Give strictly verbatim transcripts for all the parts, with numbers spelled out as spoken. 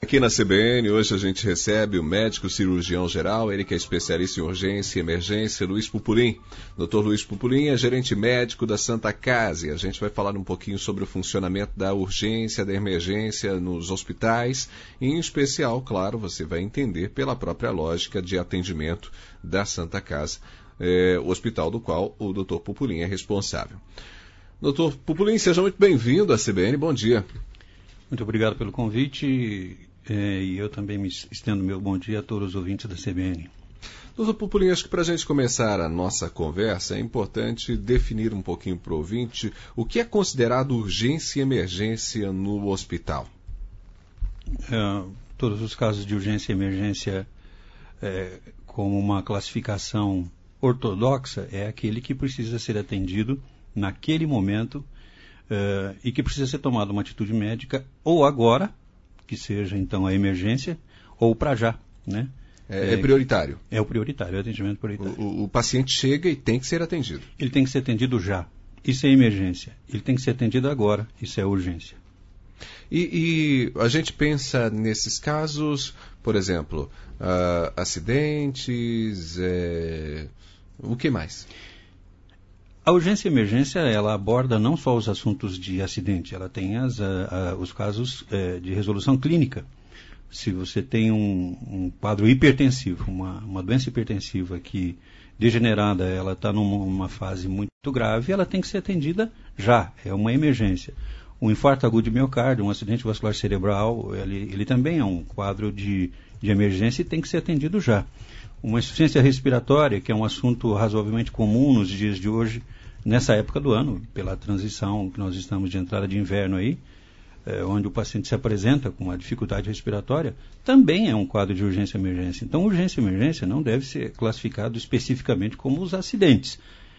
Aqui na C B N, hoje a gente recebe o médico cirurgião geral, ele que é especialista em urgência e emergência, Luiz Pupulim. doutor Luiz Pupulim é gerente médico da Santa Casa e a gente vai falar um pouquinho sobre o funcionamento da urgência, da emergência nos hospitais. E, em especial, claro, você vai entender pela própria lógica de atendimento da Santa Casa, é, o hospital do qual o doutor Pupulim é responsável. doutor Pupulim, seja muito bem-vindo à C B N, bom dia. Muito obrigado pelo convite. É, e eu também me estendo meu bom dia a todos os ouvintes da C B N. doutor Pupulim, acho que para a gente começar a nossa conversa é importante definir um pouquinho para o ouvinte o que é considerado urgência e emergência no hospital. É, todos os casos de urgência e emergência, é, como uma classificação ortodoxa, é aquele que precisa ser atendido naquele momento é, e que precisa ser tomada uma atitude médica ou agora, que seja então a emergência, ou para já, né? É, é prioritário. É, é o prioritário, é o atendimento prioritário. O, o paciente chega e tem que ser atendido. Ele tem que ser atendido já. Isso é emergência. Ele tem que ser atendido agora. Isso é urgência. E, e a gente pensa nesses casos, por exemplo, uh, acidentes, é... o que mais? A urgência e emergência, ela aborda não só os assuntos de acidente, ela tem as, a, a, os casos é, de resolução clínica. Se você tem um, um quadro hipertensivo, uma, uma doença hipertensiva que degenerada, ela está numa fase muito grave, ela tem que ser atendida já, é uma emergência. Um infarto agudo de miocárdio, um acidente vascular cerebral, ele, ele também é um quadro de, de emergência e tem que ser atendido já. Uma insuficiência respiratória, que é um assunto razoavelmente comum nos dias de hoje, nessa época do ano, pela transição que nós estamos de entrada de inverno aí, é, onde o paciente se apresenta com uma dificuldade respiratória, também é um quadro de urgência e emergência. Então, urgência e emergência não deve ser classificado especificamente como os acidentes.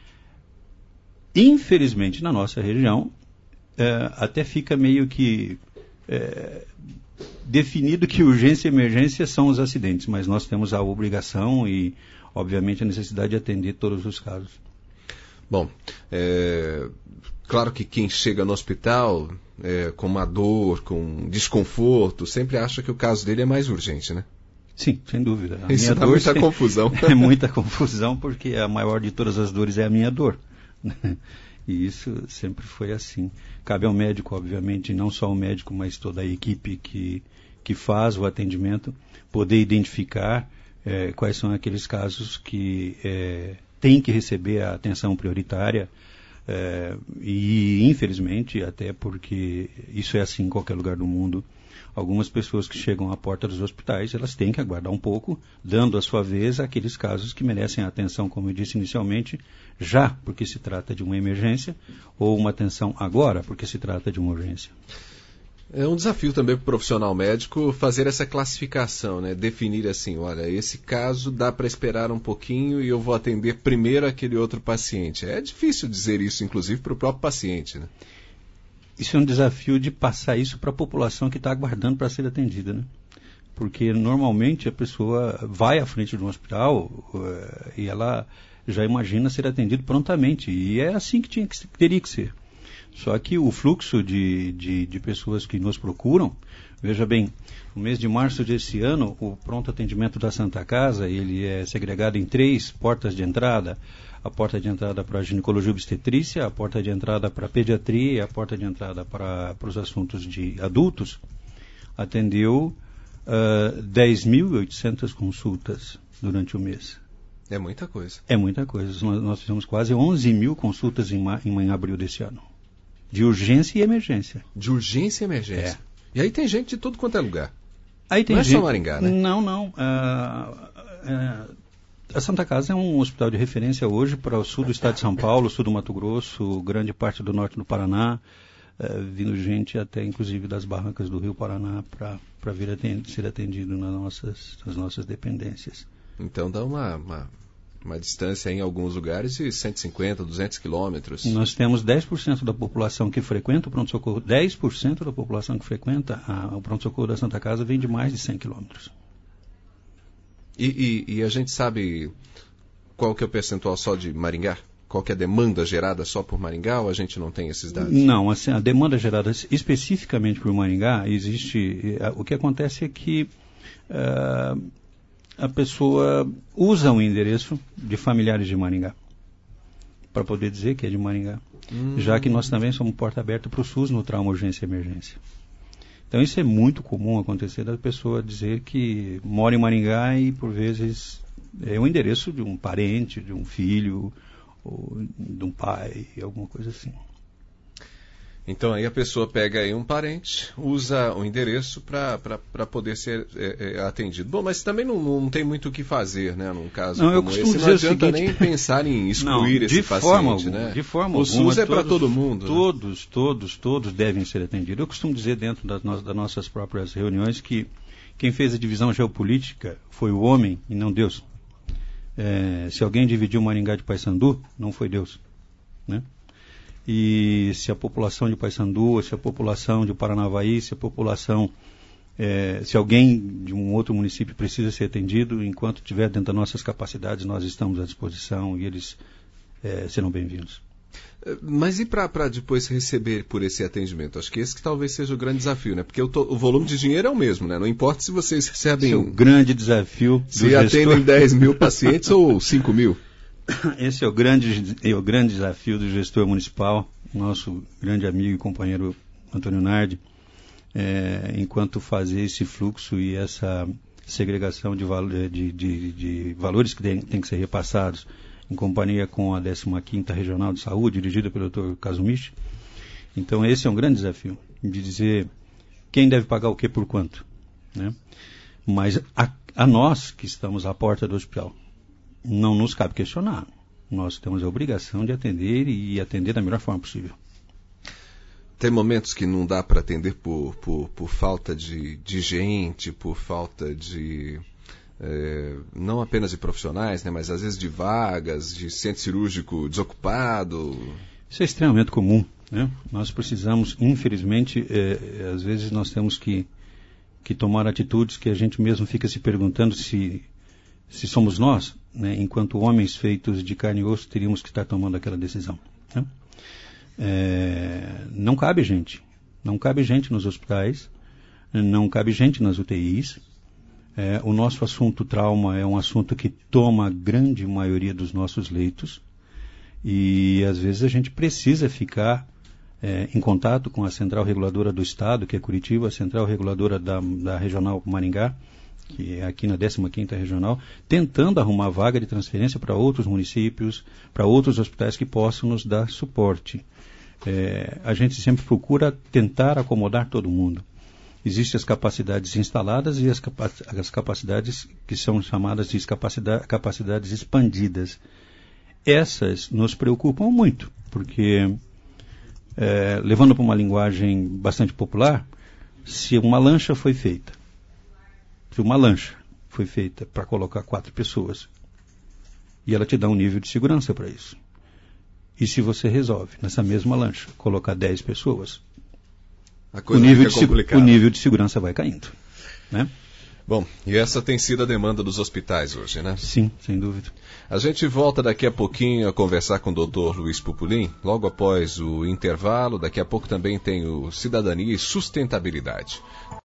Infelizmente, na nossa região, é, até fica meio que é, definido que urgência e emergência são os acidentes, mas nós temos a obrigação e, obviamente, a necessidade de atender todos os casos. Bom, é, claro que quem chega no hospital é, com uma dor, com desconforto, sempre acha que o caso dele é mais urgente, né? Sim, sem dúvida. A Isso minha dá dor muita sem... confusão. É muita confusão, porque a maior de todas as dores é a minha dor. E isso sempre foi assim. Cabe ao médico, obviamente, não só o médico, mas toda a equipe que, que faz o atendimento, poder identificar é, quais são aqueles casos que é, têm que receber a atenção prioritária. É, e, infelizmente, até porque isso é assim em qualquer lugar do mundo, algumas pessoas que chegam à porta dos hospitais, elas têm que aguardar um pouco, dando a sua vez aqueles casos que merecem a atenção, como eu disse inicialmente, já porque se trata de uma emergência, ou uma atenção agora porque se trata de uma urgência. É um desafio também para o profissional médico fazer essa classificação, né? Definir assim, olha, esse caso dá para esperar um pouquinho e eu vou atender primeiro aquele outro paciente. É difícil dizer isso, inclusive, para o próprio paciente, né? Isso é um desafio de passar isso para a população que está aguardando para ser atendida, né? Porque normalmente a pessoa vai à frente de um hospital uh, e ela já imagina ser atendida prontamente. E é assim que, tinha que teria que ser. Só que o fluxo de, de, de pessoas que nos procuram, veja bem, no mês de março desse ano, o pronto atendimento da Santa Casa, ele é segregado em três portas de entrada. A porta de entrada para a ginecologia e obstetrícia, a porta de entrada para a pediatria e a porta de entrada para, para os assuntos de adultos, atendeu uh, dez mil e oitocentas consultas durante o mês. É muita coisa. É muita coisa. Nós, nós fizemos quase onze mil consultas em, ma, em, em abril desse ano. De urgência e emergência. De urgência e emergência. É. E aí tem gente de tudo quanto é lugar. Aí tem não gente... é só Maringá, né? Não, não. Uh, uh, a Santa Casa é um hospital de referência hoje para o sul do estado de São Paulo, sul do Mato Grosso, grande parte do norte do Paraná, uh, vindo gente até inclusive das barrancas do Rio Paraná para vir atend- ser atendido nas nossas, nas nossas dependências. Então dá uma... uma... uma distância em alguns lugares de cento e cinquenta, duzentos quilômetros. Nós temos dez por cento da população que frequenta o pronto-socorro, dez por cento da população que frequenta a, o pronto-socorro da Santa Casa vem de mais de cem quilômetros. E, e, e a gente sabe qual que é o percentual só de Maringá? qual que é a demanda gerada só por Maringá, ou a gente não tem esses dados? Não, assim, a demanda gerada especificamente por Maringá, existe... O que acontece é que uh, a pessoa usa o endereço de familiares de Maringá para poder dizer que é de Maringá, hum. já que nós também somos porta aberta para o SUS no trauma, urgência e emergência. Então isso é muito comum acontecer, da pessoa dizer que mora em Maringá e por vezes é o endereço de um parente, de um filho, ou de um pai, alguma coisa assim. Então aí a pessoa pega aí um parente, usa o endereço para poder ser é, é, atendido. Bom, mas também não, não tem muito o que fazer, né, num caso não, como esse. Não adianta nem pensar em excluir não, esse paciente, forma alguma, né? De forma o alguma. SUS é para todo mundo. Todos, né? todos, todos devem ser atendidos. Eu costumo dizer dentro das, no, das nossas próprias reuniões que quem fez a divisão geopolítica foi o homem e não Deus. É, se alguém dividiu Maringá de Paysandu, não foi Deus, né? E se a população de Paysandu, se a população de Paranavaí, se a população, é, se alguém de um outro município precisa ser atendido, enquanto estiver dentro das nossas capacidades, nós estamos à disposição e eles é, serão bem-vindos. Mas e para depois receber por esse atendimento? Acho que esse que talvez seja o grande desafio, né? Porque o, to, o volume de dinheiro é o mesmo, né? Não importa se vocês recebem... Esse é o grande desafio do se gestor. atendem dez mil pacientes ou cinco mil. Esse é o grande, é o grande desafio do gestor municipal, nosso grande amigo e companheiro Antônio Nardi, é, enquanto fazer esse fluxo e essa segregação de, valo, de, de, de valores que tem, tem que ser repassados, em companhia com a décima quinta Regional de Saúde, dirigida pelo doutor Kazumich. Então esse é um grande desafio, de dizer quem deve pagar o que por quanto, né? Mas a, a nós que estamos à porta do hospital, não nos cabe questionar. Nós temos a obrigação de atender e atender da melhor forma possível. Tem momentos que não dá para atender por, por, por falta de, de gente, por falta de... É, não apenas de profissionais, né, mas às vezes de vagas, de centro cirúrgico desocupado. Isso é extremamente comum, né? Nós precisamos, infelizmente, é, às vezes nós temos que, que tomar atitudes que a gente mesmo fica se perguntando se, se somos nós, né, enquanto homens feitos de carne e osso, teríamos que estar tomando aquela decisão, né? É, não cabe gente, não cabe gente nos hospitais, não cabe gente nas U T Is. É, o nosso assunto trauma é um assunto que toma a grande maioria dos nossos leitos e às vezes a gente precisa ficar é, em contato com a central reguladora do estado, que é Curitiba, a central reguladora da, da regional Maringá, que é aqui na décima quinta Regional, tentando arrumar vaga de transferência para outros municípios, para outros hospitais que possam nos dar suporte. É, a gente sempre procura tentar acomodar todo mundo. Existem as capacidades instaladas e as, capa as capacidades que são chamadas de capacidade, capacidades expandidas. Essas nos preocupam muito, porque, é, levando para uma linguagem bastante popular, se uma lancha foi feita, se uma lancha foi feita para colocar quatro pessoas, e ela te dá um nível de segurança para isso, e se você resolve, nessa mesma lancha, colocar dez pessoas, A coisa o, nível fica de, o nível de segurança vai caindo, né? Bom, e essa tem sido a demanda dos hospitais hoje, né? Sim, sem dúvida. A gente volta daqui a pouquinho a conversar com o doutor Luiz Pupulim, logo após o intervalo. Daqui a pouco também tem o Cidadania e Sustentabilidade.